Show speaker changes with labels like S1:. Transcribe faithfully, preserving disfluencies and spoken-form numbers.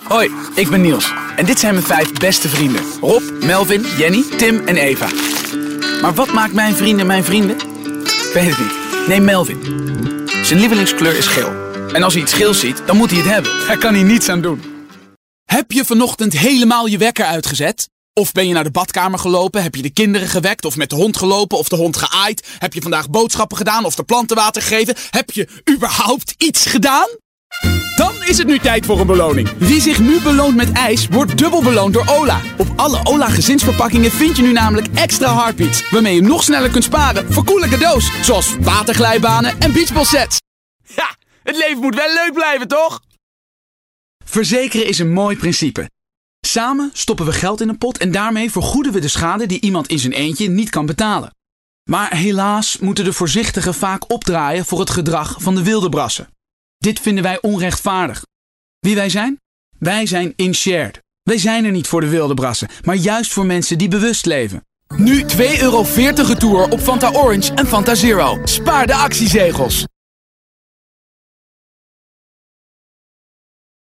S1: Hoi, ik ben Niels. En dit zijn mijn vijf beste vrienden. Rob, Melvin, Jenny, Tim en Eva. Maar wat maakt mijn vrienden mijn vrienden? Ik weet het niet. Neem Melvin. Zijn lievelingskleur is geel. En als hij iets geels ziet, dan moet hij het hebben. Daar kan hij niets aan doen.
S2: Heb je vanochtend helemaal je wekker uitgezet? Of ben je naar de badkamer gelopen? Heb je de kinderen gewekt? Of met de hond gelopen? Of de hond geaaid? Heb je vandaag boodschappen gedaan? Of de planten water gegeven? Heb je überhaupt iets gedaan? Dan is het nu tijd voor een beloning. Wie zich nu beloont met ijs, wordt dubbel beloond door Ola. Op alle Ola gezinsverpakkingen vind je nu namelijk extra Heartbeats, waarmee je nog sneller kunt sparen voor coole cadeaus, zoals waterglijbanen en beachballsets. Ja, het leven moet wel leuk blijven, toch? Verzekeren is een mooi principe. Samen stoppen we geld in een pot en daarmee vergoeden we de schade die iemand in zijn eentje niet kan betalen. Maar helaas moeten de voorzichtigen vaak opdraaien voor het gedrag van de wildebrassen. Dit vinden wij onrechtvaardig. Wie wij zijn? Wij zijn Inshared. Wij zijn er niet voor de wildebrassen, maar juist voor mensen die bewust leven. Nu twee euro veertig retour op Fanta Orange en Fanta Zero. Spaar de actiezegels.